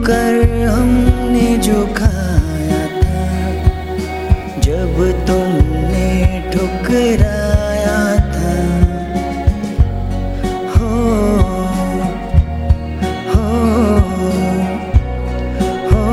कर हमने जो खाया था, जब तुमने ठुकराया था। हो हो हो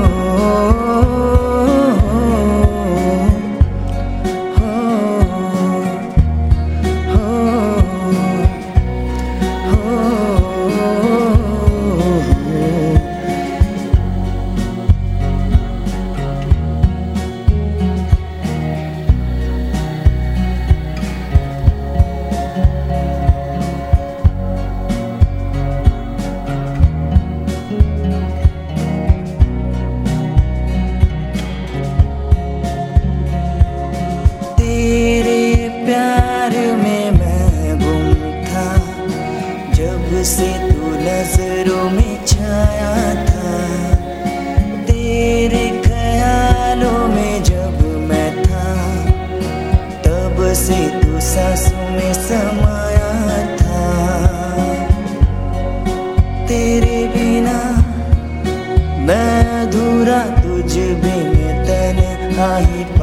से तू नजरों में छाया था, तेरे ख्यालों में जब मैं था, तब से तू सांसों में समाया था। तेरे बिना मैं अधूरा, तुझ बिन तन्हा ही